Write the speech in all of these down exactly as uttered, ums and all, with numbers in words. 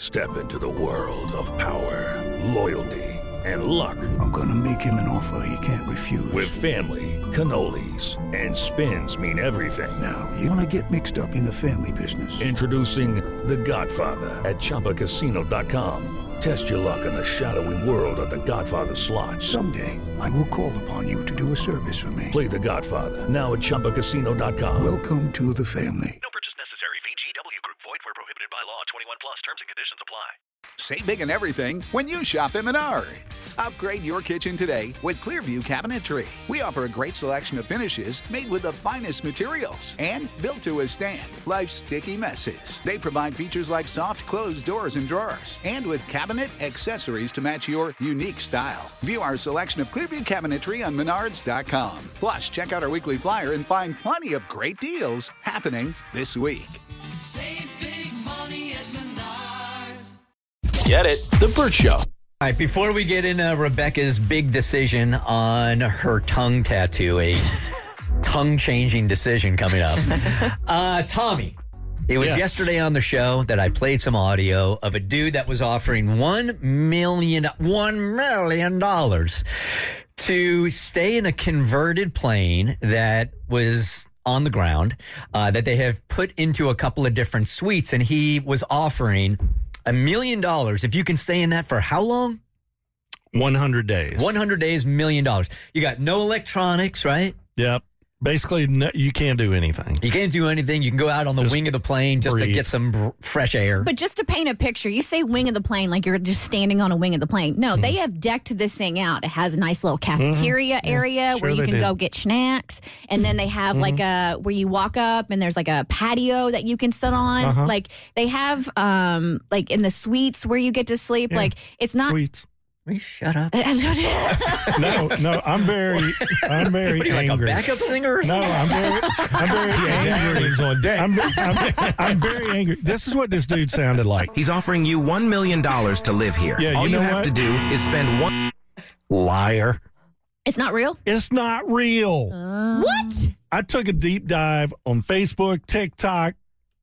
Step into the world of power, loyalty, and luck. I'm gonna make him an offer he can't refuse. With family, cannolis, and spins mean everything. Now, you wanna get mixed up in the family business. Introducing The Godfather at Chumba Casino dot com. Test your luck in the shadowy world of The Godfather slot. Someday, I will call upon you to do a service for me. Play The Godfather now at Chumba Casino dot com. Welcome to the family. No purchase necessary. V G W Group. Void where prohibited by law. twenty-one plus. Terms and conditions apply. Save big on everything when you shop at Menards. Upgrade your kitchen today with Clearview Cabinetry. We offer a great selection of finishes made with the finest materials and built to withstand life's sticky messes. They provide features like soft closed doors and drawers, and with cabinet accessories to match your unique style. View our selection of Clearview Cabinetry on Menards dot com. Plus, check out our weekly flyer and find plenty of great deals happening this week. Save big money at Menards. Get it? The Bert Show. All right, before we get into Rebecca's big decision on her tongue tattoo, a tongue-changing decision coming up. Uh, Tommy, it was Yes. yesterday on the show that I played some audio of a dude that was offering one million, one million dollars to stay in a converted plane that was on the ground, uh, that they have put into a couple of different suites, and he was offering a million dollars if you can stay in that for how long? one hundred days. one hundred days, million dollars. You got no electronics, right? Yep. Basically, no, you can't do anything. You can't do anything. You can go out on the Just wing of the plane just breathe. to get some br- fresh air. But just to paint a picture, you say wing of the plane like you're just standing on a wing of the plane. No, they have decked this thing out. It has a nice little cafeteria area Sure where you they can do. go get snacks. And then they have like a, where you walk up and there's like a patio that you can sit on. Uh-huh. Like they have, um, like in the suites where you get to sleep. Yeah. Like it's not. Sweets. Will you shut up. No, no, I'm very, I'm very What are you, like a angry. backup singer or No, something? I'm very, I'm very angry. He's on deck. I'm, I'm, I'm very angry. This is what this dude sounded like. He's offering you one million dollars to live here. Yeah, All you you, know have what? to do is spend one. Liar. It's not real. It's not real. What? I took a deep dive on Facebook, TikTok,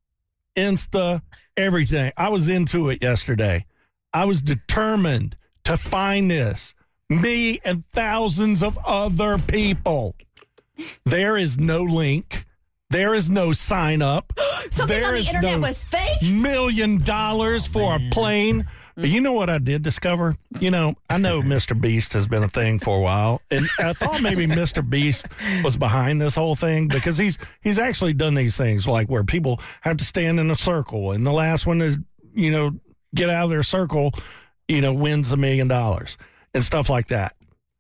Insta, everything. I was into it yesterday. I was determined to find this. Me and thousands of other people. There is no link. There is no sign up. Something There on the is internet no was fake? million dollars for a plane. But you know what I did discover? You know, I know Mister Beast has been a thing for a while, and I thought maybe Mister Beast was behind this whole thing because he's he's actually done these things like where people have to stand in a circle, and the last one is, you know, get out of their circle, you know, wins a million dollars and stuff like that.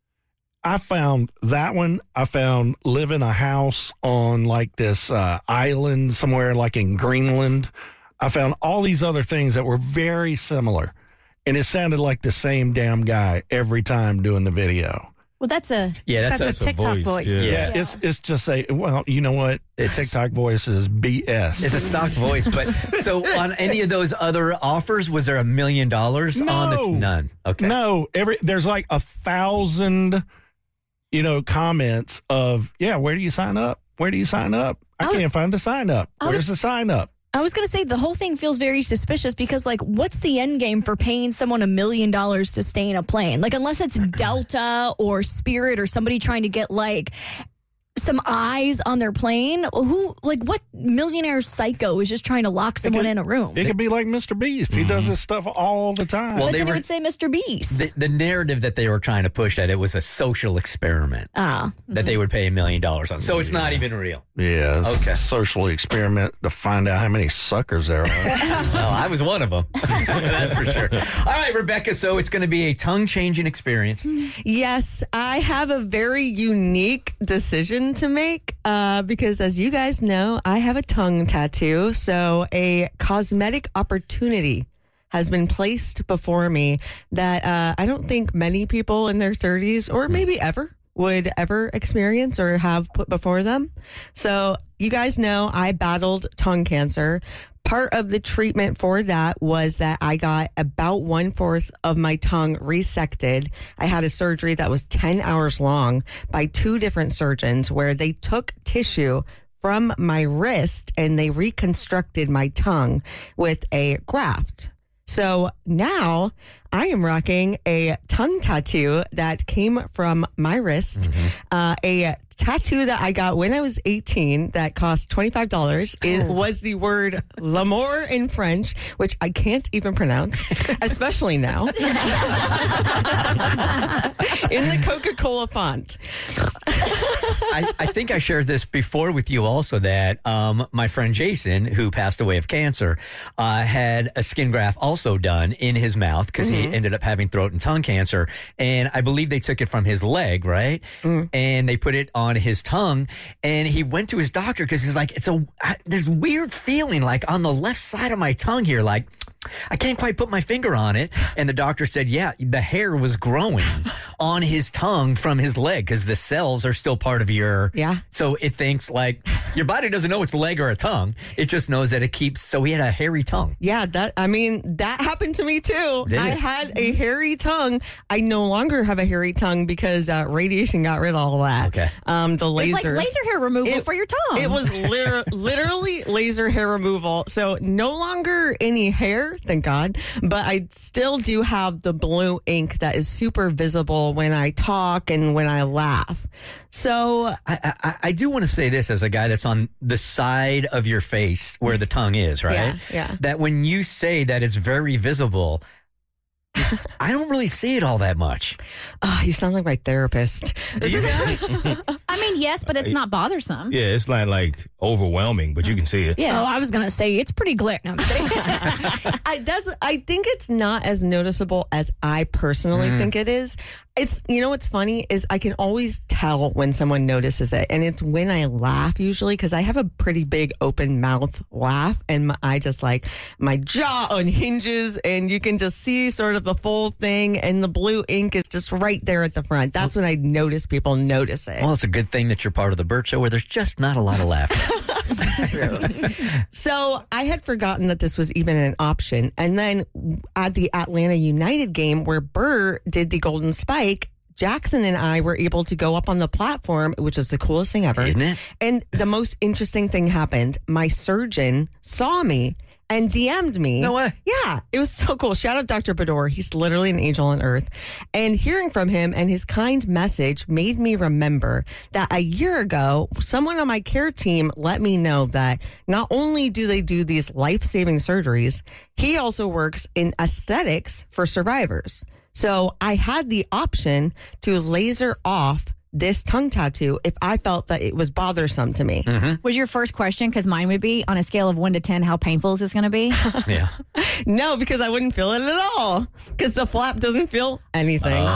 I found that one. I found live in a house on like this uh, island somewhere like in Greenland. I found all these other things that were very similar. And it sounded like the same damn guy every time doing the video. Well, that's a Yeah, that's, That's a TikTok voice. Yeah. Yeah, it's it's just a, well, you know what? It's- TikTok voice is B S. It's a stock voice, but so on any of those other offers, was there a million dollars on the No. none? Okay. No, every there's like a thousand, you know, comments of, yeah, where do you sign up? Where do you sign up? I I was- can't find the sign up. I was- Where's the sign up? I was going to say the whole thing feels very suspicious because, like, what's the end game for paying someone a million dollars to stay in a plane? Like, unless it's Delta or Spirit or somebody trying to get, like, some eyes on their plane. Who, like, what millionaire psycho is just trying to lock someone could- in a room? It could be like Mister Beast. He does this stuff all the time. Well, but they then were- it would say Mister Beast. The, the narrative that they were trying to push that it was a social experiment Ah. that they would pay a million dollars on. So it's not even real. yeah, it's Okay. a social experiment to find out how many suckers there are. Well, I was one of them. That's for sure. All right, Rebecca. So it's going to be a tongue-changing experience. Yes, I have a very unique decision to make uh, because, as you guys know, I have a tongue tattoo. So a cosmetic opportunity has been placed before me that uh, I don't think many people in their thirties or maybe ever would ever experience or have put before them. So you guys know I battled tongue cancer. Part of the treatment for that was that I got about one fourth of my tongue resected. I had a surgery that was ten hours long by two different surgeons where they took tissue from my wrist and they reconstructed my tongue with a graft. So now I am rocking a tongue tattoo that came from my wrist, mm-hmm. uh, a tattoo that I got when I was eighteen that cost twenty-five dollars. It Oh. was the word l'amour in French, which I can't even pronounce, especially now. In the Coca-Cola font. I, I think I shared this before with you also that um, my friend Jason, who passed away of cancer, uh, had a skin graft also done in his mouth because Mm-hmm. he ended up having throat and tongue cancer. And I believe they took it from his leg, right? Mm. And they put it on his tongue. And he went to his doctor because he's like, it's a, I, there's weird feeling like on the left side of my tongue here, like, I can't quite put my finger on it. And the doctor said, yeah, the hair was growing on his tongue from his leg because the cells are still part of your. Yeah. So it thinks like your body doesn't know it's a leg or a tongue. It just knows that it keeps. So he had a hairy tongue. Yeah, that I mean, that happened to me too. Did I it? had a hairy tongue. I no longer have a hairy tongue because uh, radiation got rid of all that. Okay. Um, the lasers. It's like laser hair removal It- for your tongue. It was liter- literally laser hair removal. So no longer any hair, thank God. But I still do have the blue ink that is super visible when I talk and when I laugh. So I, I, I do want to say this as a guy that's on the side of your face where the tongue is, right? Yeah, yeah. That when you say that it's very visible, I don't really see it all that much. oh, you sound like my therapist. Do you guys? I mean, yes, but it's not bothersome. Yeah, it's not like overwhelming, but you can see it. Yeah. Oh, I was going to say it's pretty glick. No, I'm kidding. I that's I think it's not as noticeable as I personally think it is. It's you know what's funny is I can always tell when someone notices it, and it's when I laugh usually because I have a pretty big open mouth laugh, and my, I just like my jaw unhinges, and you can just see sort of the full thing, and the blue ink is just right there at the front. That's when I notice people notice it. Well, it's a good thing that you're part of the Burt Show where there's just not a lot of laughter. So I had forgotten that this was even an option. And then at the Atlanta United game where Burr did the Golden Spike, Jackson and I were able to go up on the platform, which is the coolest thing ever. Isn't it? And the most interesting thing happened. My surgeon saw me and D M'd me. No way. Yeah, it was so cool. Shout out Doctor Bador. He's literally an angel on earth. And hearing from him and his kind message made me remember that a year ago, someone on my care team let me know that not only do they do these life-saving surgeries, he also works in aesthetics for survivors. So I had the option to laser off this tongue tattoo if I felt that it was bothersome to me. Was your first question, because mine would be on a scale of one to ten, how painful is this going to be? Yeah. No, because I wouldn't feel it at all. Because the flap doesn't feel anything. Okay.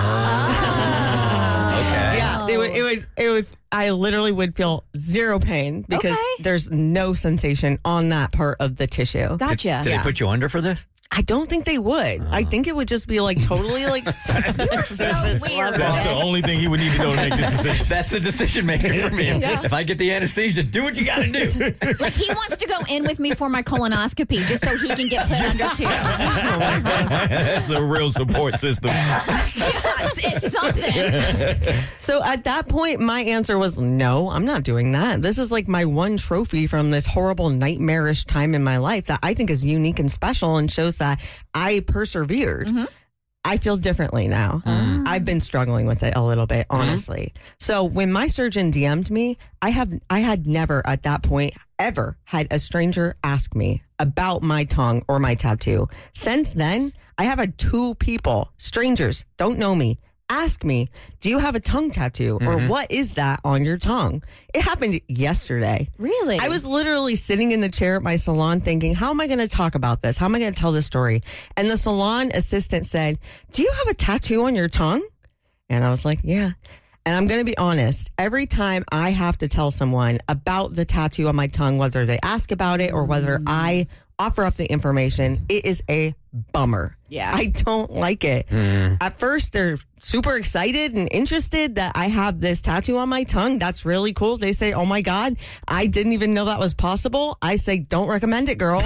Yeah, it would, it would, it would, I literally would feel zero pain because Okay. there's no sensation on that part of the tissue. Gotcha. Did Yeah. they put you under for this? I don't think they would. I think it would just be like totally like. You're so weird. That's the only thing he would need to know to make this decision. That's the decision maker for me. If I get the anesthesia, do what you got to do. Like he wants to go in with me for my colonoscopy just so he can get put under too. That's a real support system. Yes, it's something. So at that point, my answer was no, I'm not doing that. This is like my one trophy from this horrible, nightmarish time in my life that I think is unique and special and shows that I persevered. Mm-hmm. I feel differently now. I've been struggling with it a little bit, honestly. So when my surgeon D M'd me, I have I had never at that point ever had a stranger ask me about my tongue or my tattoo. Since then, I have had two people, strangers, don't know me, ask me, do you have a tongue tattoo or what is that on your tongue? It happened yesterday. Really? I was literally sitting in the chair at my salon thinking, how am I going to talk about this? How am I going to tell this story? And the salon assistant said, do you have a tattoo on your tongue? And I was like, yeah. And I'm going to be honest, every time I have to tell someone about the tattoo on my tongue, whether they ask about it or whether I offer up the information, it is a bummer. Yeah. I don't like it. At first, they're super excited and interested that I have this tattoo on my tongue. That's really cool. They say, oh my God, I didn't even know that was possible. I say, don't recommend it, girl.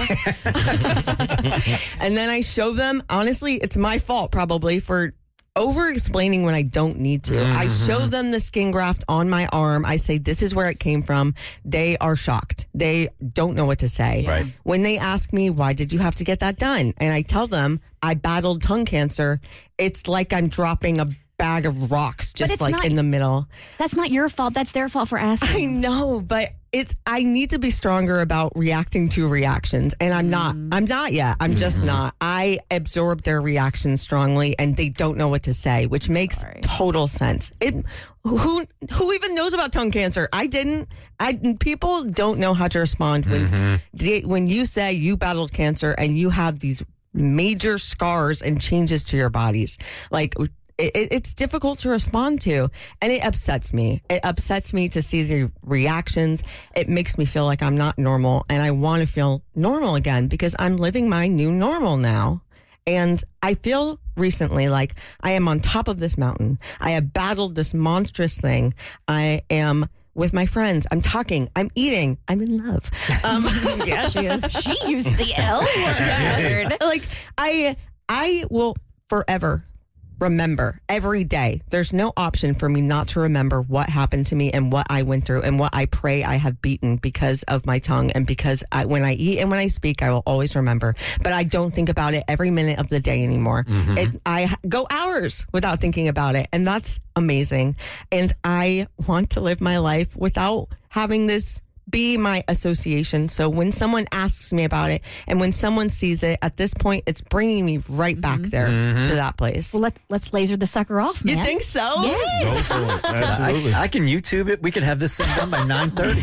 And then I show them, honestly, it's my fault probably for over explaining when I don't need to. I show them the skin graft on my arm. I say, this is where it came from. They are shocked. They don't know what to say. Right. When they ask me, why did you have to get that done? And I tell them, I battled tongue cancer, it's like I'm dropping a bag of rocks But just it's like not- in the middle. That's not your fault. That's their fault for asking. I know, but it's I need to be stronger about reacting to reactions, and I'm not. I'm not yet. I'm just not. I absorb their reactions strongly, and they don't know what to say, which makes total sense. It who who even knows about tongue cancer? I didn't. I people don't know how to respond when they- when you say you battled cancer and you have these major scars and changes to your bodies, like. It, it's difficult to respond to, and it upsets me. It upsets me to see the reactions. It makes me feel like I'm not normal, and I want to feel normal again because I'm living my new normal now. And I feel recently like I am on top of this mountain. I have battled this monstrous thing. I am with my friends. I'm talking. I'm eating. I'm in love. Um, yeah, she is. She used the L word. Like I, I will forever remember every day. There's no option for me not to remember what happened to me and what I went through and what I pray I have beaten because of my tongue and because I, when I eat and when I speak, I will always remember. But I don't think about it every minute of the day anymore. Mhm. It, I go hours without thinking about it, and that's amazing. And I want to live my life without having this be my association. So when someone asks me about it and when someone sees it, at this point, it's bringing me right back there Mhm. to that place. Well, let, let's laser the sucker off, man. You think so? Yes. Go for it. Absolutely. I, I can YouTube it. We could have this thing done by nine thirty.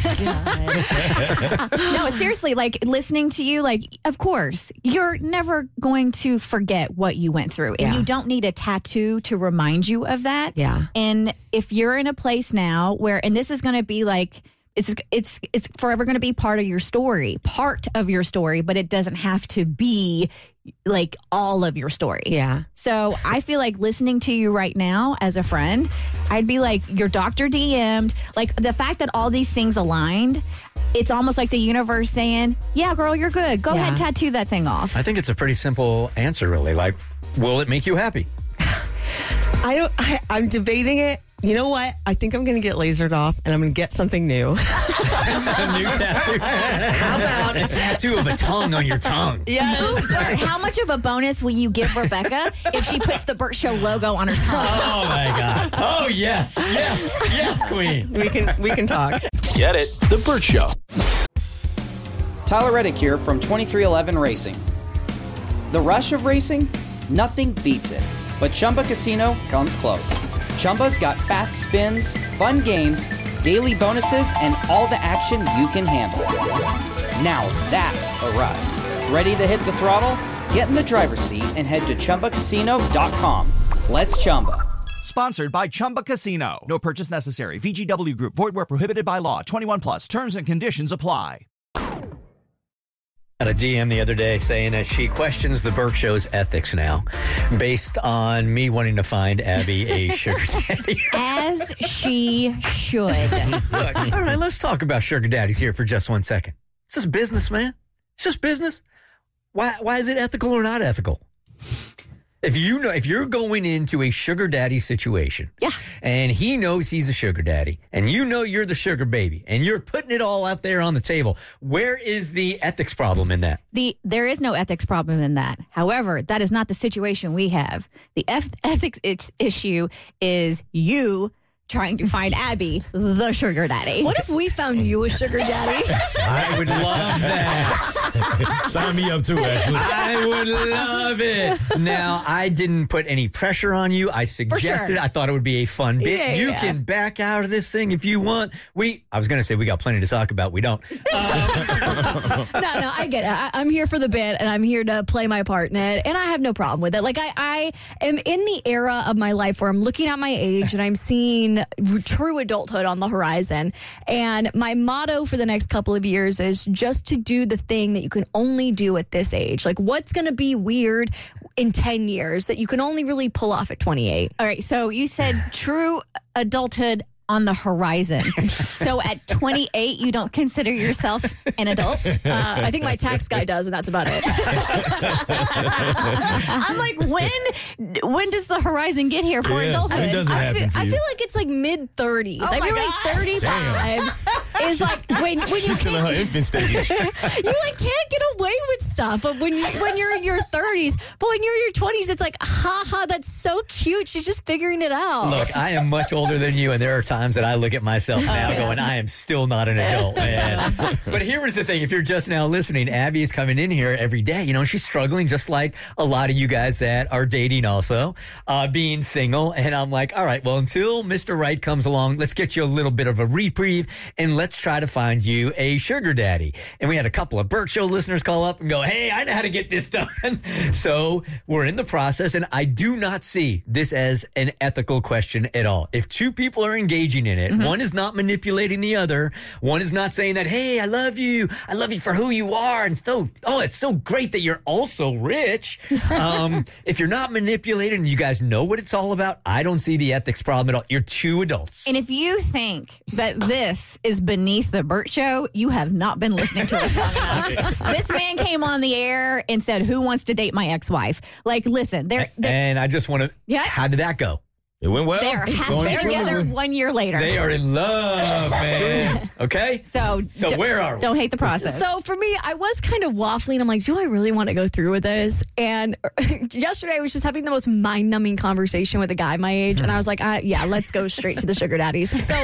No, seriously, like listening to you, like, of course, you're never going to forget what you went through. And Yeah. you don't need a tattoo to remind you of that. Yeah. And if you're in a place now where, and this is going to be like, it's it's it's forever going to be part of your story, part of your story, but it doesn't have to be like all of your story. Yeah. So I feel like listening to you right now as a friend, I'd be like, your doctor D M'd, like the fact that all these things aligned, it's almost like the universe saying, yeah, girl, you're good. Go Yeah. ahead and tattoo that thing off. I think it's a pretty simple answer, really. Like, will it make you happy? I don't, I, I'm debating it. You know what? I think I'm going to get lasered off and I'm going to get something new. A new tattoo. How about a tattoo of a tongue on your tongue? Yes. Or how much of a bonus will you give Rebecca if she puts the Burt Show logo on her tongue? Oh my God! Oh yes, yes, yes, Queen. We can we can talk. Get it? The Burt Show. Tyler Reddick here from twenty-three eleven Racing. The rush of racing? Nothing beats it. But Chumba Casino comes close. Chumba's got fast spins, fun games, daily bonuses, and all the action you can handle. Now that's a ride. Ready to hit the throttle? Get in the driver's seat and head to Chumba Casino dot com. Let's Chumba. Sponsored by Chumba Casino. No purchase necessary. V G W Group. Void where prohibited by law. twenty-one plus. Terms and conditions apply. Got a D M the other day saying that she questions the Burt Show's ethics now based on me wanting to find Abby a sugar daddy. As she should. Look, all right, let's talk about sugar daddies here for just one second. It's just business, man. It's just business. Why, why is it ethical or not ethical? If you know, if you're going into a sugar daddy situation, yeah, and he knows he's a sugar daddy, and you know you're the sugar baby, and you're putting it all out there on the table, where is the ethics problem in that? The there is no ethics problem in that. However, that is not the situation we have. The eth- ethics it- issue is you trying to find Abby the sugar daddy. What if we found you a sugar daddy? I would love that. Sign me up too, actually. I would love it. Now, I didn't put any pressure on you. I suggested sure. I thought it would be a fun bit. Yeah, you yeah. can back out of this thing if you want. We, I was going to say we got plenty to talk about. We don't. no, no, I get it. I, I'm here for the bit, and I'm here to play my part in it, and I have no problem with it. Like I, I am in the era of my life where I'm looking at my age and I'm seeing true adulthood on the horizon. And my motto for the next couple of years is just to do the thing that you can only do at this age. Like, what's going to be weird in ten years that you can only really pull off at twenty-eight? All right, so you said true adulthood on the horizon. So at twenty-eight, you don't consider yourself an adult? Uh, I think my tax guy does, and that's about it. I'm like, when when does the horizon get here for Yeah, adulthood? when does it I happen feel, for I you? feel like it's like mid thirties. Oh I my feel God. like thirty-five. is like when when you She's still in her infant stage. you like can't get away with stuff. But when you when you're in your thirties, but when you're in your twenties, it's like, ha ha, that's so cute. She's just figuring it out. Look, I am much older than you, and there are times that I look at myself now going, I am still not an adult, man. But here was the thing. If you're just now listening, Abby is coming in here every day. You know, she's struggling just like a lot of you guys that are dating also, uh, being single. And I'm like, all right, well, until Mister Right comes along, let's get you a little bit of a reprieve, and let's try to find you a sugar daddy. And we had a couple of Burt Show listeners call up and go, hey, I know how to get this done. So we're in the process, and I do not see this as an ethical question at all. If two people are engaging in it, mm-hmm. one is not manipulating the other, one is not saying that, hey, I love you, I love you for who you are, and so, oh, it's so great that you're also rich. Um, if you're not manipulating and you guys know what it's all about, I don't see the ethics problem at all. You're two adults. And if you think that this is beneath the Burt Show, you have not been listening to us long enough. This man came on the air and said, who wants to date my ex-wife? Like, listen, they're, they're and I just want to, yeah. how did that go? It went well. They're, ha- they're together one year later. They are in love, man. Okay? So, so d- where are we? Don't hate the process. So for me, I was kind of waffling. I'm like, do I really want to go through with this? And yesterday I was just having the most mind-numbing conversation with a guy my age. And I was like, uh, yeah, let's go straight to the sugar daddies. So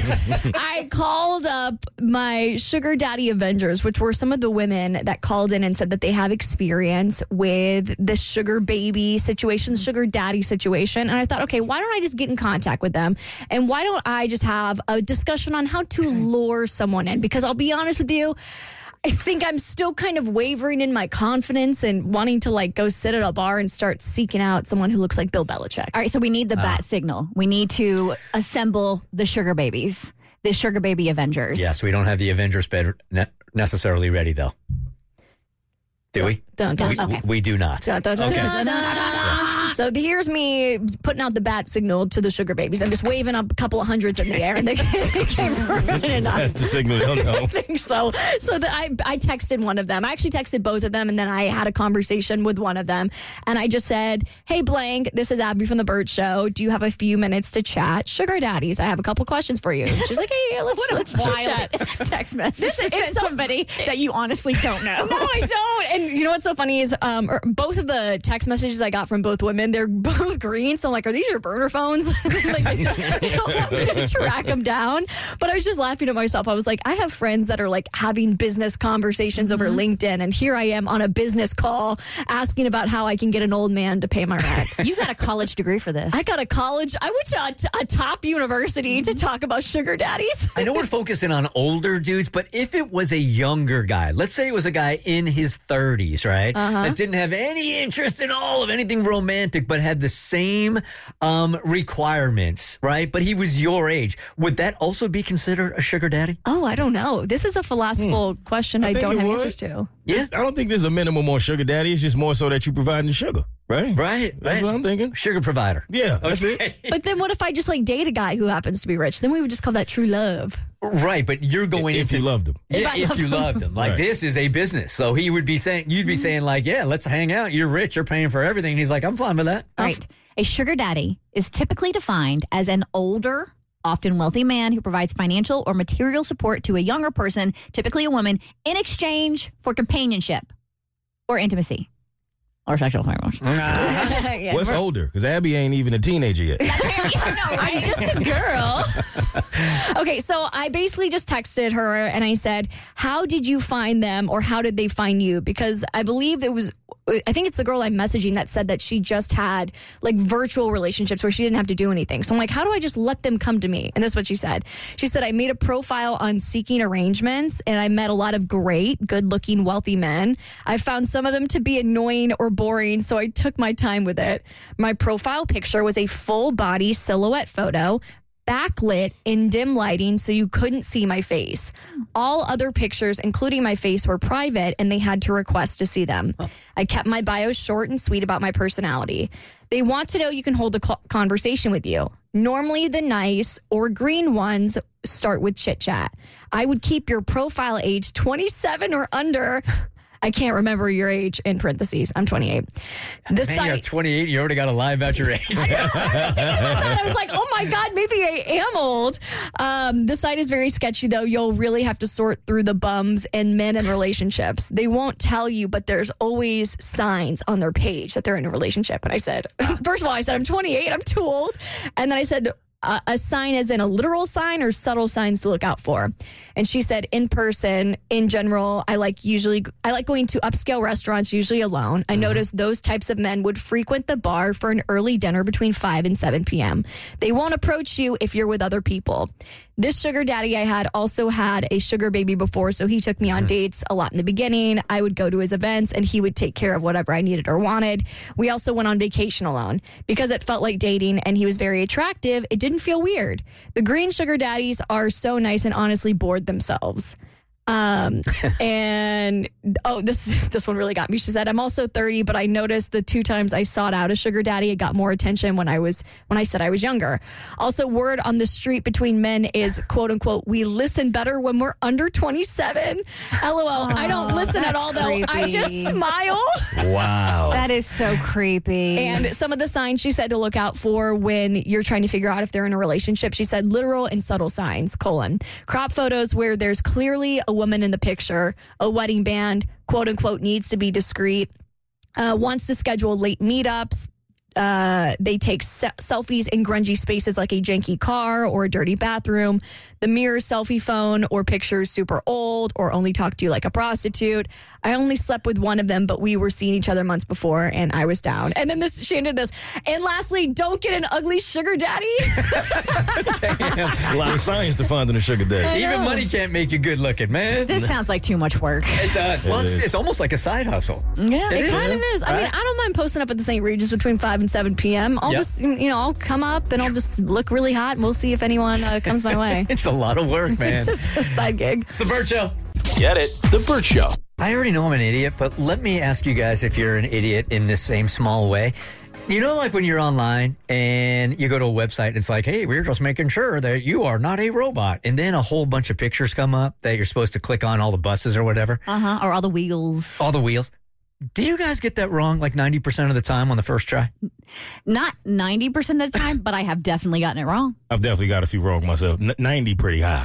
I I called up my sugar daddy Avengers, which were some of the women that called in and said that they have experience with the sugar baby situation, sugar daddy situation. And I thought, okay, why don't I just get in contact with them? And why don't I just have a discussion on how to lure someone in? Because I'll be honest with you, I think I'm still kind of wavering in my confidence and wanting to like go sit at a bar and start seeking out someone who looks like Bill Belichick. All right, so we need the bat uh, signal. We need to assemble the sugar babies, the sugar baby Avengers. Yes, we don't have the Avengers bed ne- necessarily ready, though. Do we? Dun, dun, we, okay. we do not. Dun, dun, dun, okay. dun, dun, dun, dun. Yes. So here's me putting out the bat signal to the sugar babies. I'm just waving up a couple of hundreds in the air, and they came running up. That's the signal. I don't know. I think so. So the, I, I texted one of them. I actually texted both of them, and then I had a conversation with one of them. And I just said, hey, blank, this is Abby from The Burt Show. Do you have a few minutes to chat? Sugar daddies, I have a couple questions for you. She's like, hey, let's, what let's a wild chat. text message. This is it's so, somebody that you honestly don't know. No, I don't. And you know what's so funny is um, both of the text messages I got from both women, they're both green. So I'm like, are these your burner phones? Like, they don't want me to track them down. But I was just laughing at myself. I was like, I have friends that are like having business conversations mm-hmm. over LinkedIn. And here I am on a business call asking about how I can get an old man to pay my rent. You got a college degree for this. I got a college. I went to a, a top university mm-hmm. to talk about sugar daddies. I know we're focusing on older dudes, but if it was a younger guy, let's say it was a guy in his thirties, right? Uh-huh. That didn't have any interest in all of anything romantic, but had the same um, requirements, right? But he was your age. Would that also be considered a sugar daddy? Oh, I don't know. This is a philosophical hmm. question I, I don't have would. answers to. Yeah. I don't think there's a minimum on sugar daddy. It's just more so that you providing the sugar, right? Right. That's right. what I'm thinking. Sugar provider. Yeah, that's okay. it. But then what if I just like date a guy who happens to be rich? Then we would just call that true love. Right, but you're going if, into if you loved him. Yeah, if, if you loved him. Like right. this is a business. So he would be saying, you'd be saying like, yeah, let's hang out. You're rich. You're paying for everything. And he's like, I'm fine with that. All right. A sugar daddy is typically defined as an older, often wealthy man who provides financial or material support to a younger person, typically a woman, in exchange for companionship or intimacy. Or sexual hormones. Yeah, What's older? Because Abby ain't even a teenager yet. I'm just a girl. Okay, so I basically just texted her and I said, how did you find them or how did they find you? Because I believe it was, I think it's the girl I'm messaging that said that she just had like virtual relationships where she didn't have to do anything. So I'm like, how do I just let them come to me? And this is what she said. She said, I made a profile on Seeking Arrangements and I met a lot of great, good-looking, wealthy men. I found some of them to be annoying or boring, so I took my time with it. My profile picture was a full-body silhouette photo, backlit in dim lighting so you couldn't see my face. All other pictures, including my face, were private and they had to request to see them. Oh. I kept my bio short and sweet about my personality. They want to know you can hold a conversation with you. Normally the nice or green ones start with chit chat. I would keep your profile age twenty-seven or under. I can't remember your age in parentheses. I'm twenty-eight. The Man, you're site. twenty-eight. You already got to lie about your age. I know. I was thinking about that. I was like, oh my God, maybe I am old. Um, the site is very sketchy, though. You'll really have to sort through the bums and men in relationships. They won't tell you, but there's always signs on their page that they're in a relationship. And I said, first of all, I said, I'm twenty-eight. I'm too old. And then I said, Uh, a sign as in a literal sign or subtle signs to look out for. And she said, in person, in general, I like usually, I like going to upscale restaurants, usually alone. I noticed those types of men would frequent the bar for an early dinner between five and seven p.m. They won't approach you if you're with other people. This sugar daddy I had also had a sugar baby before, so he took me on dates a lot in the beginning. I would go to his events, and he would take care of whatever I needed or wanted. We also went on vacation alone. Because it felt like dating, and he was very attractive, it didn't feel weird. The green sugar daddies are so nice and honestly bored themselves. Um, and oh, this this one really got me. She said, I'm also thirty, but I noticed the two times I sought out a sugar daddy, it got more attention when I was when I said I was younger. Also, word on the street between men is, quote unquote, we listen better when we're under twenty-seven. L O L. I don't listen at all, creepy. though. I just smile. Wow. That is so creepy. And some of the signs she said to look out for when you're trying to figure out if they're in a relationship, she said literal and subtle signs, colon. Crop photos where there's clearly a woman in the picture, a wedding band, quote unquote, needs to be discreet, uh, wants to schedule late meetups. Uh, they take se- selfies in grungy spaces like a janky car or a dirty bathroom. The mirror selfie phone or pictures super old or only talk to you like a prostitute. I only slept with one of them, but we were seeing each other months before and I was down. And then this, she ended this. And lastly, don't get an ugly sugar daddy. There's a lot of science to finding a sugar daddy. Even money can't make you good looking, man. This sounds like too much work. It does. Well, It it's, is. it's almost like a side hustle. Yeah, it, It kind is. of is. I mean, Right? I don't mind posting up at the Saint Regis between five and seven p.m. I'll Yep. just, you know, I'll come up and I'll just look really hot and we'll see if anyone uh, comes my way. It's a lot of work, man. It's just a side gig. It's the Burt Show. Get it? The Burt Show. I already know I'm an idiot, but let me ask you guys if you're an idiot in this same small way. You know, like when you're online and you go to a website and it's like, hey, we're just making sure that you are not a robot. And then a whole bunch of pictures come up that you're supposed to click on, all the buses or whatever. Uh-huh. Or all the wheels. All the wheels. Do you guys get that wrong like ninety percent of the time on the first try? Not ninety percent of the time, but I have definitely gotten it wrong. I've definitely got a few wrong myself. N- ninety pretty high.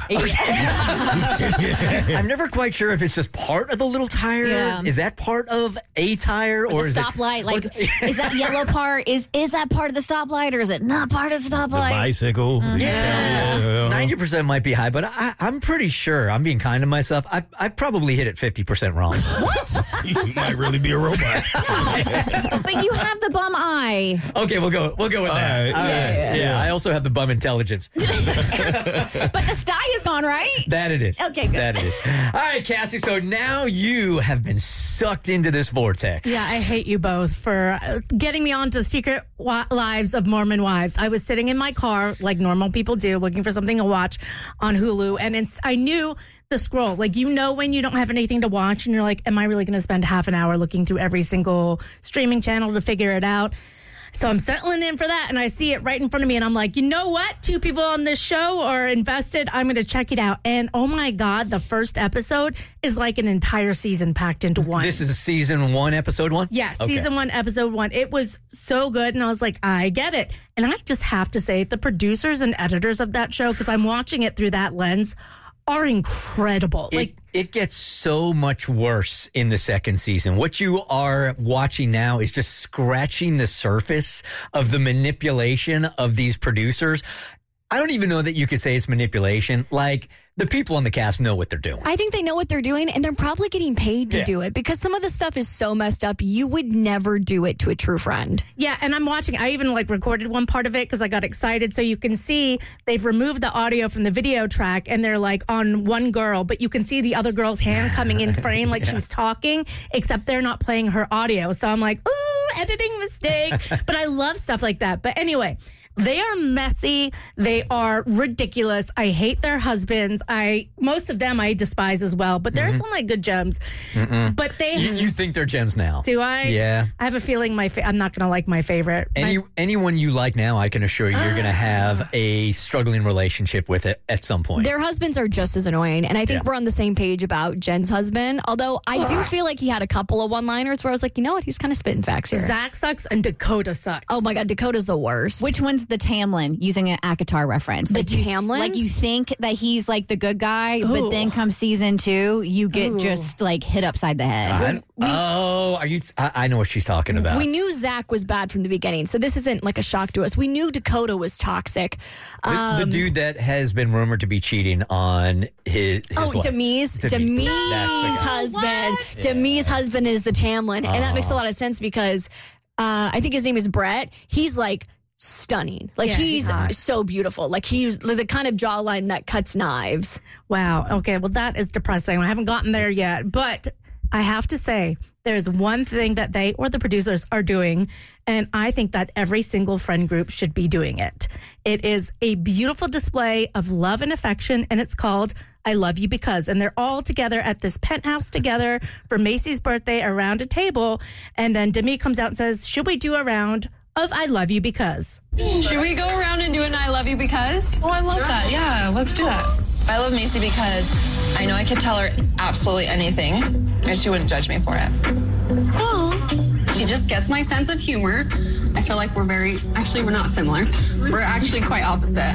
I'm never quite sure if it's just part of the little tire. Yeah. Is that part of a tire? Or Or the is stoplight, it, like, is that yellow part, is is that part of the stoplight or is it not part of the The stoplight? bicycle. the- Yeah, ninety percent might be high, but I, I'm pretty sure, I'm being kind to myself, I, I probably hit it fifty percent wrong. What? You might really be a robot. But you have the bum eye. Okay, we'll go We'll go with All that. right, All right. yeah, Yeah, yeah. I also have the bum intelligence. But the sty is gone, right? That it is. Okay, good. That it is. All right, Cassie, so now you have been sucked into this vortex. Yeah, I hate you both for uh, getting me onto Secret Wa- Lives of Mormon Wives. I was sitting in my car, like normal people do, looking for something to watch on Hulu, and it's, I knew the scroll. Like, you know when you don't have anything to watch, and you're like, am I really going to spend half an hour looking through every single streaming channel to figure it out? So I'm settling in for that, and I see it right in front of me, and I'm like, you know what? Two people on this show are invested. I'm going to check it out. And oh my God, the first episode is like an entire season packed into one. This is season one, episode one? Yeah, Okay. season one, episode one. It was so good, and I was like, I get it. And I just have to say, the producers and editors of that show, because I'm watching it through that lens, are incredible. It, Like, it gets so much worse in the second season. What you are watching now is just scratching the surface of the manipulation of these producers. I don't even know that you could say it's manipulation. Like, the people on the cast know what they're doing. I think they know what they're doing, and they're probably getting paid to Yeah. do it because some of the stuff is so messed up. You would never do it to a true friend. yeah, and I'm watching. I even like recorded one part of it because I got excited. So you can see they've removed the audio from the video track, and they're like on one girl, but you can see the other girl's hand coming in frame like Yeah. she's talking, except they're not playing her audio. So I'm like, ooh, editing mistake. But I love stuff like that. But anyway, They are messy. They are ridiculous. I hate their husbands. I most of them I despise as well. But there are Mhm. some like good gems. Mm-mm. But they You, you think they're gems now? do I? Yeah. I have a feeling my fa- I'm not going to like my favorite. Any My- anyone you like now, I can assure you, you're going to have a struggling relationship with it at some point. Their husbands are just as annoying. And I think Yeah. we're on the same page about Jen's husband. Although I do feel like he had a couple of one-liners where I was like, you know what? He's kind of spitting facts here. Zach sucks and Dakota sucks. Oh my God, Dakota's the worst. Which one's the Tamlin, using an Akatar reference? The Like you- Tamlin? Like you think that he's like the good guy, Ooh. but then come season two, you get Ooh. just like hit upside the head. I- oh, are you? I, I know what she's talking about. We knew Zach was bad from the beginning, so this isn't like a shock to us. We knew Dakota was toxic. the, Um, the dude that has been rumored to be cheating on his, his Oh, wife. Demise. Demise. Demise That's the guy. husband. Demise husband is the Tamlin. And that makes a lot of sense because uh, I think his name is Brett. He's like stunning. Like Yeah, he's he's hot. so beautiful. Like he's the kind of jawline that cuts knives. Wow. Okay. Well, that is depressing. I haven't gotten there yet, but I have to say there's one thing that they or the producers are doing, and I think that every single friend group should be doing it. It is a beautiful display of love and affection, and it's called I Love You Because. And they're all together at this penthouse together for Macy's birthday around a table. And then Demi comes out and says, should we do a round of I Love You Because? Should we go around and do an I love you because? Oh, I love that. Yeah, let's do that. I love Macy because I know I could tell her absolutely anything and she wouldn't judge me for it. Oh. She just gets my sense of humor. I feel like we're very, actually, we're not similar. We're actually quite opposite.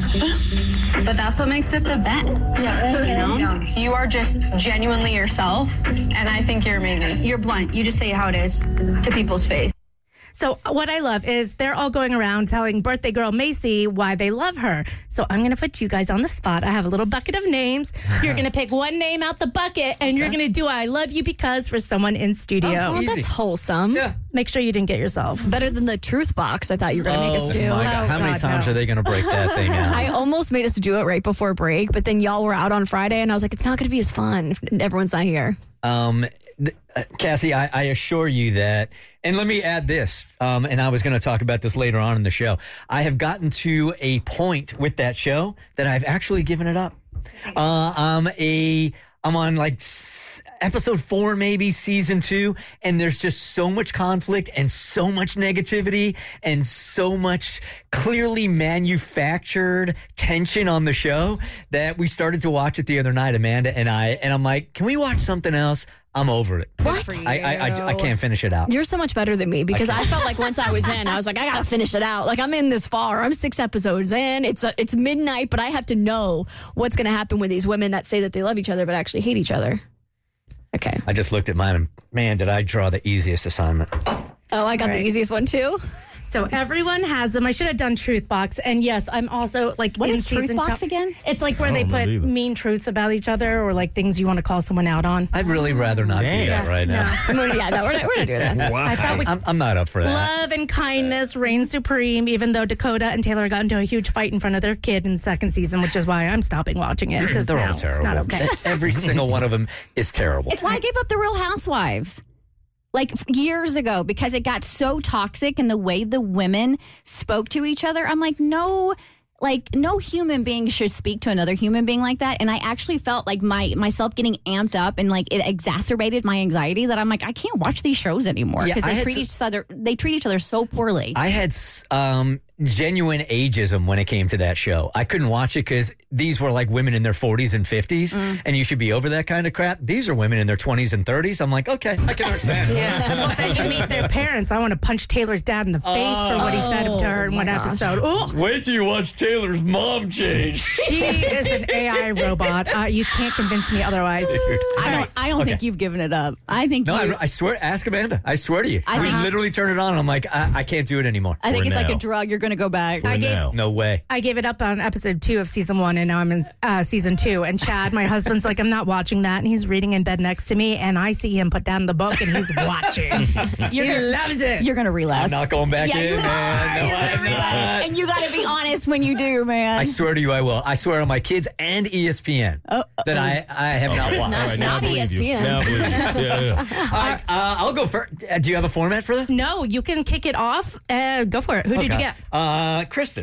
But that's what makes it the best. Yeah. You know? You are just genuinely yourself, and I think you're amazing. You're blunt. You just say how it is to people's face. So what I love is they're all going around telling birthday girl Macy why they love her. So I'm going to put you guys on the spot. I have a little bucket of names. You're going to pick one name out the bucket, and you're going to do I love you because for someone in studio. Oh, well, that's wholesome. Yeah. Make sure you didn't get yourself. It's better than the truth box I thought you were going to make us do. Oh, my God. How many times are they going to break that thing out? I almost made us do it right before break, but then y'all were out on Friday, and I was like, it's not going to be as fun if everyone's not here. Um, th- uh, Cassie, I, I assure you that, and let me add this, um, and I was going to talk about this later on in the show. I have gotten to a point with that show that I've actually given it up. Uh, I'm a, I'm on like s- episode four, maybe season two, and there's just so much conflict and so much negativity and so much clearly manufactured tension on the show that we started to watch it the other night, Amanda and I, and I'm like, can we watch something else? I'm over it. What? I, I, I, I can't finish it out. You're so much better than me because I I, can't. felt like once I was in, I was like, I gotta finish it out. Like I'm in this far. I'm six episodes in. It's a, it's midnight, but I have to know what's gonna happen with these women that say that they love each other but actually hate each other. Okay. I just looked at mine and man, did I draw the easiest assignment. Oh, I got Right. the easiest one too. So everyone has them. I should have done Truth Box. And yes, I'm also like What in is Truth season Box two- again? It's like where I they don't know put either. mean truths about each other or like things you want to call someone out on. I'd really rather not do Damn. that right now. yeah, no, we're not, we're not doing that. I thought we I'm, I'm not up for that. Love and kindness reign supreme, even though Dakota and Taylor got into a huge fight in front of their kid in the second season, which is why I'm stopping watching it. Because They're now all terrible. It's not okay. Every single one of them is terrible. It's why I gave up the Real Housewives. Like f- years ago, because it got so toxic and the way the women spoke to each other. I'm like, no, like no human being should speak to another human being like that. And I actually felt like my myself getting amped up and like it exacerbated my anxiety that I'm like, I can't watch these shows anymore Yeah, because I they had treat some- each other they treat each other so poorly. I had s- um, genuine ageism when it came to that show. I couldn't watch it because these were like women in their forties and fifties, Mm. and you should be over that kind of crap. These are women in their twenties and thirties. I'm like, okay, I can understand. Well, then you meet their parents. I want to punch Taylor's dad in the face for what he said to her in Oh, one my gosh. episode. Ooh, Wait till you watch Taylor's mom change. she is an A I robot. Uh, you can't convince me otherwise. I don't I don't Okay. think you've given it up. I think No, you, I, I swear. Ask Amanda. I swear to you. I we think- literally turned it on, and I'm like, I, I can't do it anymore. I think For it's like now. a drug. You're going to go back. I gave No way. I gave it up on episode two of season one, and now I'm in uh, season two. And Chad, my husband's like, I'm not watching that, and he's reading in bed next to me, and I see him put down the book, and he's watching. You're he gonna- loves it. You're going to relapse. I'm not going back Yeah, in, you man. No, You're gonna I'm relapse. not. And you got to be honest when you do, man. I swear to you, I will. I swear on my kids and E S P N Oh, that I, I have not watched. Not- All right, now I not believe you. E S P N. Now I believe you. Yeah, yeah. All right, uh, I'll go first. Uh, do you have a format for this? No, you can kick it off. Uh, go for it. Who did you Okay. get? Uh, Kristen.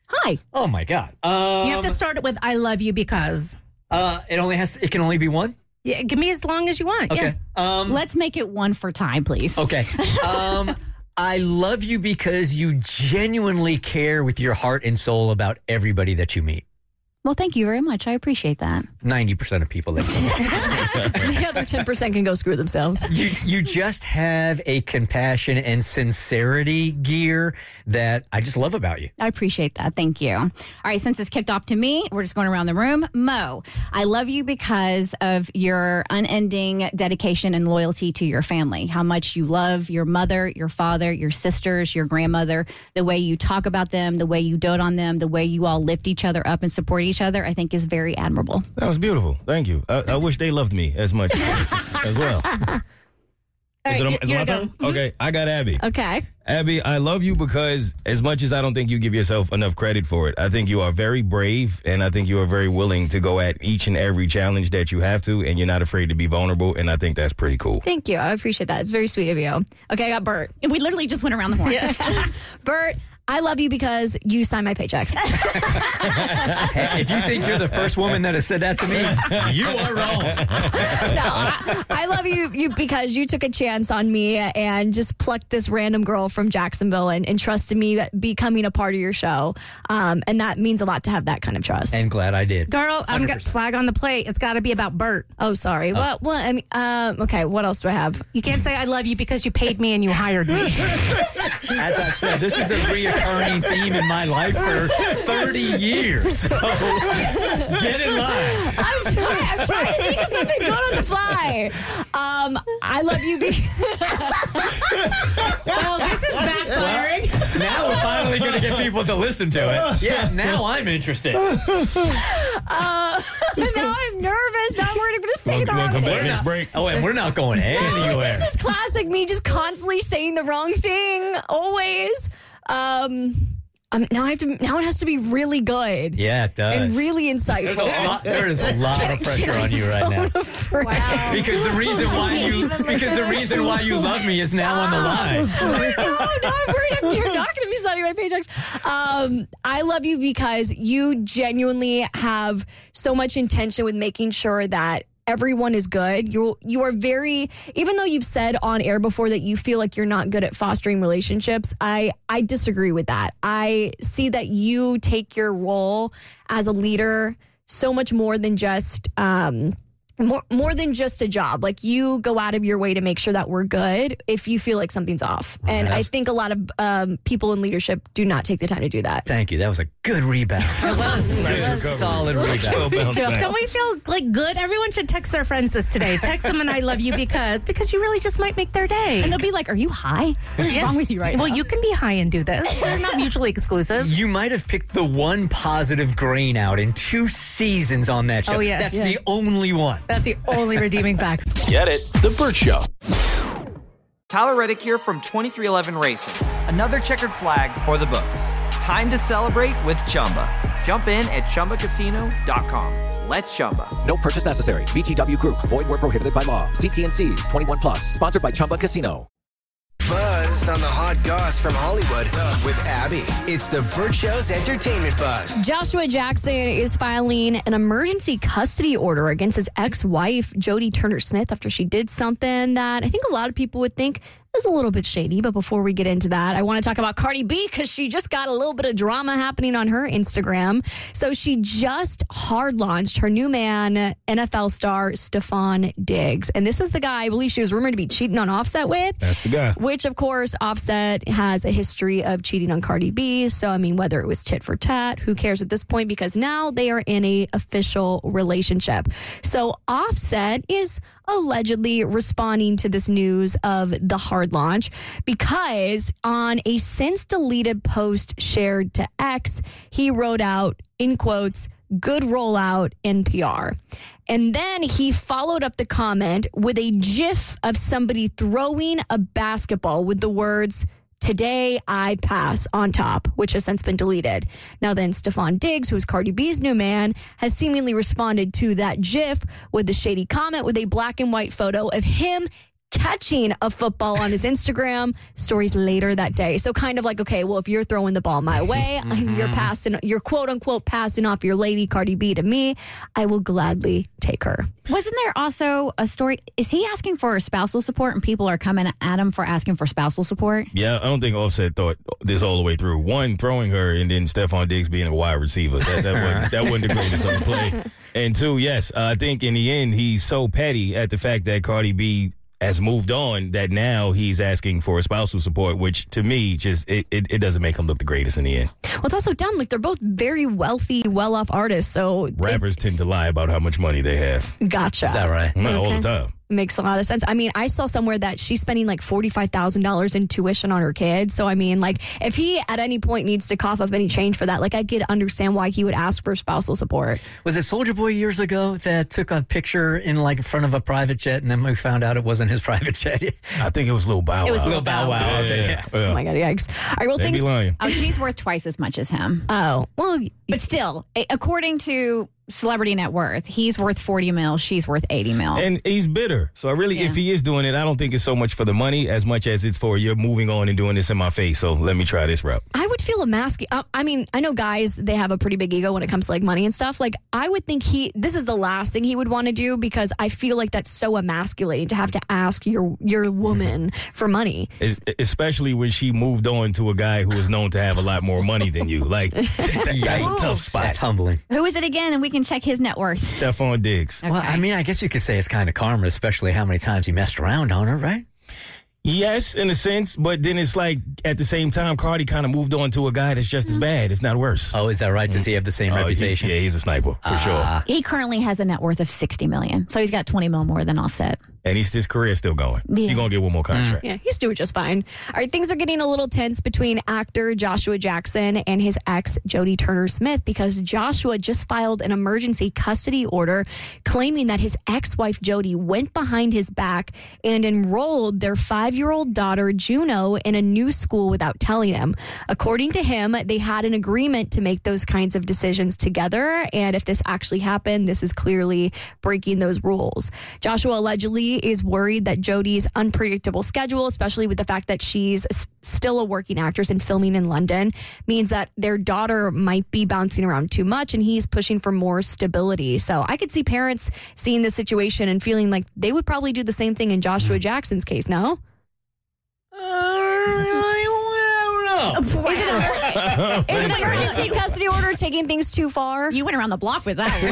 Hi. Oh my God. Um, you have to start it with "I love you because." Uh, it only has. It can only be one. Yeah, give me as long as you want. Okay. Yeah. Um, Let's make it one for time, please. Okay. Um, I love you because you genuinely care with your heart and soul about everybody that you meet. Well, thank you very much. I appreciate that. ninety percent of people that The other ten percent can go screw themselves. you you just have a compassion and sincerity gear that I just love about you. I appreciate that. Thank you. All right, since it's kicked off to me, we're just going around the room. Mo, I love you because of your unending dedication and loyalty to your family. How much you love your mother, your father, your sisters, your grandmother, the way you talk about them, the way you dote on them, the way you all lift each other up and support each other, I think is very admirable. That was beautiful. Thank you. I, I wish they loved me as much as well. All Is right, it, is it you're my done. turn? Okay, I got Abby. Okay. Abby, I love you because as much as I don't think you give yourself enough credit for it, I think you are very brave and I think you are very willing to go at each and every challenge that you have to and you're not afraid to be vulnerable and I think that's pretty cool. Thank you. I appreciate that. It's very sweet of you. Okay, I got Bert. We literally just went around the horn. Bert, I love you because you sign my paychecks. Hey, if you think you're the first woman that has said that to me, you are wrong. No, I, I love you, you because you took a chance on me and just plucked this random girl from Jacksonville and, and trusted me becoming a part of your show. Um, and that means a lot to have that kind of trust. And glad I did. Girl, I'm got flag on the plate. It's got to be about Bert. Oh, sorry. Oh. What? What? I mean, um, okay. What else do I have? You can't say I love you because you paid me and you hired me. As I've said, this is a reoccurring theme in my life for thirty years. So get in line. I'm trying. I'm trying to think of something good on the fly. Um, I love you because. Oh, this is backfiring. Now we're finally going to get people to listen to it. Yeah, now I'm interested. Uh, now I'm nervous. Now I'm worried I'm going to say the wrong Come thing. back next break. Oh, and we're not going anywhere. This is classic me just constantly saying the wrong thing always. Um, um, now I have to. Now it has to be really good. Yeah, it does. And really insightful. There's a lot, there is a lot of pressure on you right now. Wow. Because the reason why you because the reason why you love me is now on the line. I know. No, I'm worried you're not going to be signing my paychecks. Um, I love you because you genuinely have so much intention with making sure that everyone is good. You you are very, even though you've said on air before that you feel like you're not good at fostering relationships, I, I disagree with that. I see that you take your role as a leader so much more than just um, more more than just a job. Like you go out of your way to make sure that we're good if you feel like something's off. And I think a lot of um, people in leadership do not take the time to do that. Thank you. That was a good rebound. It was. Good, solid rebound. Don't we feel like good? Everyone should text their friends this today. Text them and I love you because because you really just might make their day. And they'll be like, are you high? What's Yeah. wrong with you right well, now? Well, you can be high and do this. We're not mutually exclusive. You might have picked the one positive grain out in two seasons on that show. Oh, yeah. That's Yeah. the only one. That's the only redeeming factor. Get it? The Burt Show. Tyler Reddick here from twenty-three eleven Racing. Another checkered flag for the books. Time to celebrate with Chumba. Jump in at Chumba Casino dot com. Let's Chumba. No purchase necessary. V G W Group. Void where prohibited by law. See T and C's. twenty-one plus. Sponsored by Chumba Casino. Buzzed on the hot goss from Hollywood with Abby. It's the Burt Show's entertainment buzz. Joshua Jackson is filing an emergency custody order against his ex-wife, Jodie Turner-Smith, after she did something that I think a lot of people would think is a little bit shady. But before we get into that, I want to talk about Cardi B because she just got a little bit of drama happening on her Instagram. So she just hard launched her new man, N F L star Stephon Diggs. And this is the guy I believe she was rumored to be cheating on Offset with. That's the guy. Which, of course, Offset has a history of cheating on Cardi B. So, I mean, whether it was tit for tat, who cares at this point? Because now they are in a official relationship. So Offset is allegedly responding to this news of the hard launch because on a since deleted post shared to X, he wrote out, in quotes, "good rollout N P R." And then he followed up the comment with a gif of somebody throwing a basketball with the words, "Today I pass" on top, which has since been deleted. Now then, Stephon Diggs, who is Cardi B's new man, has seemingly responded to that gif with the shady comment with a black and white photo of him catching a football on his Instagram stories later that day. So kind of like, okay, well, if you're throwing the ball my way, mm-hmm. you're passing, you're quote unquote passing off your lady Cardi B to me, I will gladly take her. Wasn't there also a story? Is he asking for spousal support and people are coming at him for asking for spousal support? Yeah, I don't think Offset thought this all the way through. One, throwing her, and then Stephon Diggs being a wide receiver. That, that, wasn't, that wasn't the greatest on the play. And two, yes, uh, I think in the end, he's so petty at the fact that Cardi B has moved on that now he's asking for spousal support, which to me just it, it, it doesn't make him look the greatest in the end. Well, it's also dumb. Like, they're both very wealthy, well-off artists. So rappers it, tend to lie about how much money they have. Gotcha. Is that right? Not Okay. all the time. Makes a lot of sense. I mean, I saw somewhere that she's spending like forty-five thousand dollars in tuition on her kids. So, I mean, like, if he at any point needs to cough up any change for that, like, I could understand why he would ask for spousal support. Was it Soulja Boy years ago that took a picture in like in front of a private jet, and then we found out it wasn't his private jet? I think it was Lil Bow Wow. It was Lil Bow Wow. Yeah, Okay, yeah, yeah. yeah. Oh my God, yikes. All right, well, They things. be lying. Oh, she's worth twice as much as him. Oh, well, But still, a- according to Celebrity Net Worth, he's worth forty mil, she's worth eighty mil. And he's bitter. So I really, Yeah. if he is doing it, I don't think it's so much for the money as much as it's for you're moving on and doing this in my face. So let me try this route. I would feel emasculated. Uh, I mean, I know guys, they have a pretty big ego when it comes to like money and stuff. Like, I would think he, this is the last thing he would want to do because I feel like that's so emasculating to have to ask your your woman for money. Es- Especially when she moved on to a guy who is known to have a lot more money than you. Like, that- that's a tough spot. That's humbling. Who is it again? And we can check his net worth. Stephon Diggs. Well, I mean, I guess you could say it's kind of karma, especially how many times he messed around on her, right? Yes, in a sense, but then it's like at the same time, Cardi kind of moved on to a guy that's just as bad, if not worse. Oh, is that right? Does he have the same Oh, he's- reputation? Yeah, he's a sniper, for sure. He currently has a net worth of sixty million. So he's got twenty mil more than Offset. And he's, his career's still going. Yeah. He's going to get one more contract. Yeah, he's doing just fine. All right, things are getting a little tense between actor Joshua Jackson and his ex, Jodie Turner-Smith, because Joshua just filed an emergency custody order claiming that his ex-wife, Jodie, went behind his back and enrolled their five-year-old daughter, Juno, in a new school without telling him. According to him, they had an agreement to make those kinds of decisions together, and if this actually happened, this is clearly breaking those rules. Joshua allegedly is worried that Jodie's unpredictable schedule, especially with the fact that she's s- still a working actress and filming in London, means that their daughter might be bouncing around too much, and he's pushing for more stability. So I could see parents seeing this situation and feeling like they would probably do the same thing in Joshua Jackson's case, no? Is it, is an emergency custody order taking things too far? You went around the block with that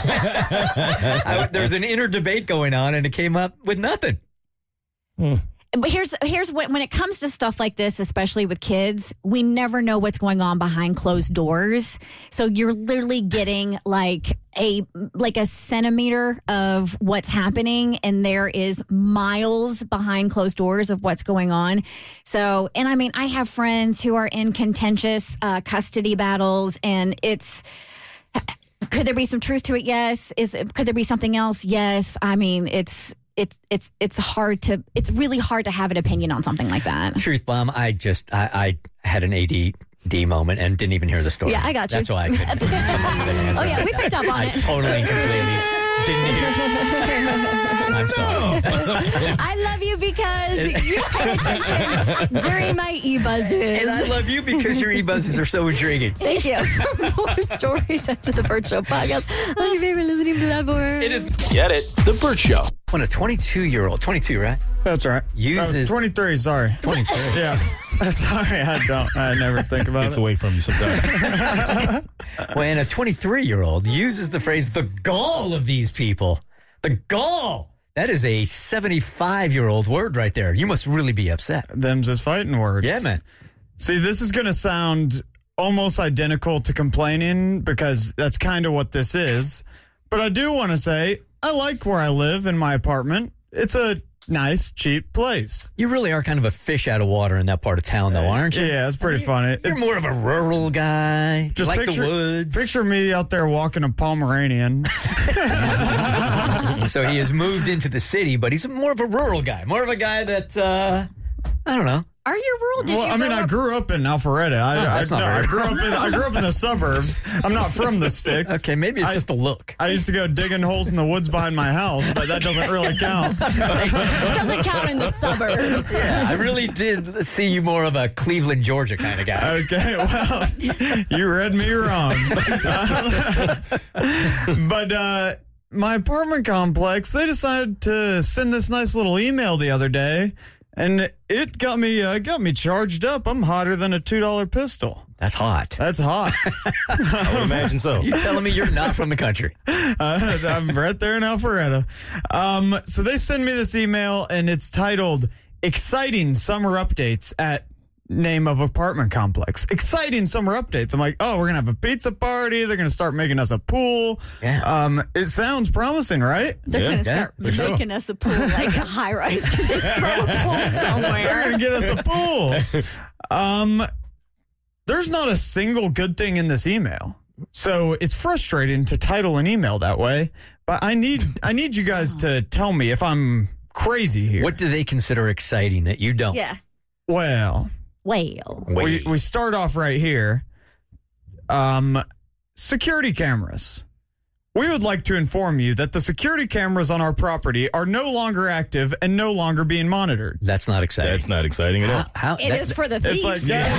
one. I, there's an inner debate going on, and it came up with nothing. But here's here's what when it comes to stuff like this, especially with kids, we never know what's going on behind closed doors. So you're literally getting like a like a centimeter of what's happening, and there is miles behind closed doors of what's going on. So, and I mean, I have friends who are in contentious uh, custody battles, and it's. Could there be some truth to it? Yes. Is could there be something else? Yes. I mean, it's. It's it's it's hard to it's really hard to have an opinion on something like that. Truth bomb. I just I, I had an A D D moment and didn't even hear the story. Yeah, I got you. That's why I couldn't. Oh yeah, we picked up on I it. totally and completely didn't hear. I'm sorry. I love you because you pay attention during my e-buzzes. And I love you because your e-buzzes are so intriguing. Thank you. For more stories after the Burt Show podcast on your favorite listening platform. It is. Get it? The Burt Show. When a twenty-two-year-old, twenty-two, right? That's right. Uses Uh, twenty-three, sorry. twenty-three. Yeah. Sorry, I don't. I never think about Gets it. away from you sometimes. When a twenty-three-year-old uses the phrase, the gall of these people, the gall. That is a seventy-five-year-old word right there. You must really be upset. Them's his fighting words. Yeah, man. See, this is going to sound almost identical to complaining because that's kind of what this is. But I do want to say, I like where I live in my apartment. It's a nice, cheap place. You really are kind of a fish out of water in that part of town, though, aren't you? Yeah, it's pretty funny. You're It's- more of a rural guy. Just like picture, the woods. Picture me out there walking a Pomeranian. So he has moved into the city, but he's more of a rural guy. More of a guy that, uh, I don't know, Are you rural? Did well, you I mean, grow I up- grew up in Alpharetta. I, Oh, I, that's no, not I right. grew up in I grew up in the suburbs. I'm not from the sticks. Okay, maybe it's I- just a look. I used to go digging holes in the woods behind my house, but that doesn't really count. Doesn't count in the suburbs. Yeah, I really did see you more of a Cleveland, Georgia kind of guy. Okay, well, you read me wrong. But uh, my apartment complex, they decided to send this nice little email the other day, and it got me uh, got me charged up. I'm hotter than a two dollar pistol. That's hot. That's hot. I would imagine so. You telling me you're not from the country? Uh, I'm right there in Alpharetta. Um, so they send me this email, and it's titled "Exciting Summer Updates" at name of apartment complex. Exciting summer updates. I'm like, oh, we're gonna have a pizza party. They're gonna start making us a pool. Yeah. Um, it sounds promising, right? They're Yeah, going to yeah, start for sure. making us a pool, like a high rise. Can just throw a pool They're somewhere. gonna get us a pool. Um, there's not a single good thing in this email. So it's frustrating to title an email that way. But I need I need you guys to tell me if I'm crazy here. What do they consider exciting that you don't? Yeah. Well, Whale. we, Wait. we start off right here. Um, security cameras. We would like to inform you that the security cameras on our property are no longer active and no longer being monitored. That's not exciting. That's not exciting at all. How, It that- is for the It's thieves. like,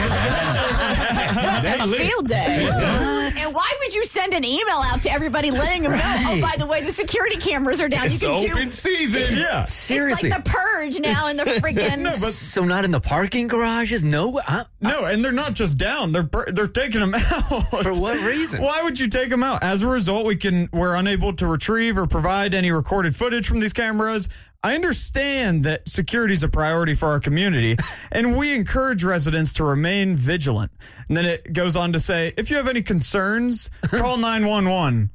yeah. Let's have a field day. What? And why would you send an email out to everybody letting them know, oh, by the way, the security cameras are down. It's you can open do season. Yeah. Seriously. It's like the purge now in the freaking. No, but- so not in the parking garages? No. Uh, No, and they're not just down. They're bur- they're taking them out. For what reason? Why would you take them out? As a result, we can we're unable to retrieve or provide any recorded footage from these cameras. I understand that security is a priority for our community, and we encourage residents to remain vigilant. And then it goes on to say, if you have any concerns, call nine one one.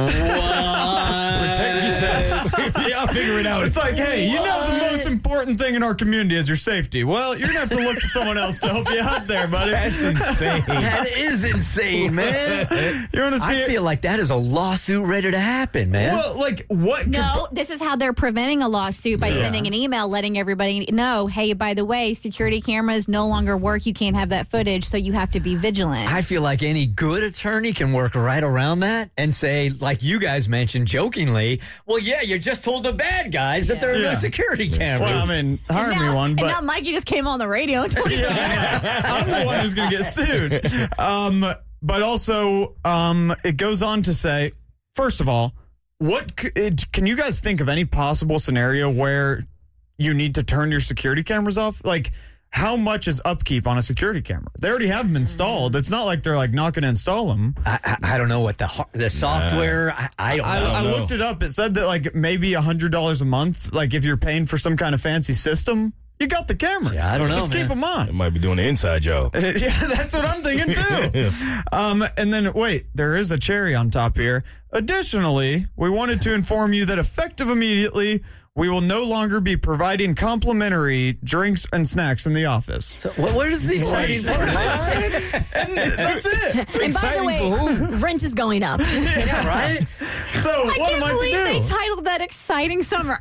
Protect yourself. Yeah, I'll figure it out. It's like, hey, you know the most important thing in our community is your safety. Well, you're going to have to look to someone else to help you out there, buddy. That's insane. That is insane, man. You want to see I it? feel like that is a lawsuit ready to happen, man. Well, like, what? No, this is how they're preventing a lawsuit by Yeah. sending an email letting everybody know, hey, by the way, security cameras no longer work. You can't have that footage, so you have to be vigilant. I feel like any good attorney can work right around that and say, like you guys mentioned jokingly, well, yeah, you just told the bad guys that there are Yeah. no security cameras. Well, I mean, hire and me now, one, and but now Mikey just came on the radio and told you. I'm the one who's going to get sued. Um, but also, um, it goes on to say, first of all, what c- it, can you guys think of any possible scenario where you need to turn your security cameras off? Like, how much is upkeep on a security camera? They already have them installed. It's not like they're like not going to install them. I, I, I don't know what the har- the software. I, I don't I, know. I looked it up. It said that like maybe a hundred dollars a month. Like if you're paying for some kind of fancy system, you got the cameras. Yeah, I don't know, Just keep man. them on. It might be doing an inside job. Yeah, that's what I'm thinking too. Um, and then wait, there is a cherry on top here. Additionally, we wanted to inform you that effective immediately, we will no longer be providing complimentary drinks and snacks in the office. So what, what is the exciting part? And that's it. And by the Exciting way, for who? rent is going up. Yeah, right? So I what can't am I believe to they do? titled that exciting summer.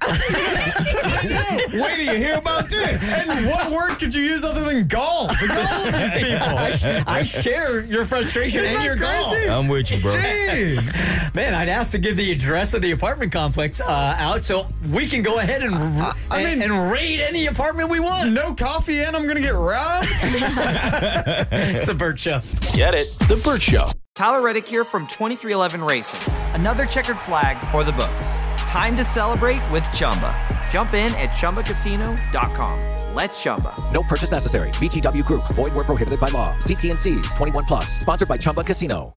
Wait till you hear about this. And what word could you use other than golf? The golf of these people. I, I share your frustration Isn't and that your goal. crazy? I'm with you, bro. Jeez. Man, I'd ask to give the address of the apartment complex uh, out so we can go ahead and, I and, mean- and raid any apartment we want. No coffee and I'm going to get robbed? It's the Burt Show. Get it? The Burt Show. Tyler Reddick here from twenty-three eleven Racing. Another checkered flag for the books. Time to celebrate with Chumba. Jump in at chumba casino dot com. Let's Chumba. No purchase necessary. V G W Group. Void where prohibited by law. See T N Cs. twenty-one plus. Sponsored by Chumba Casino.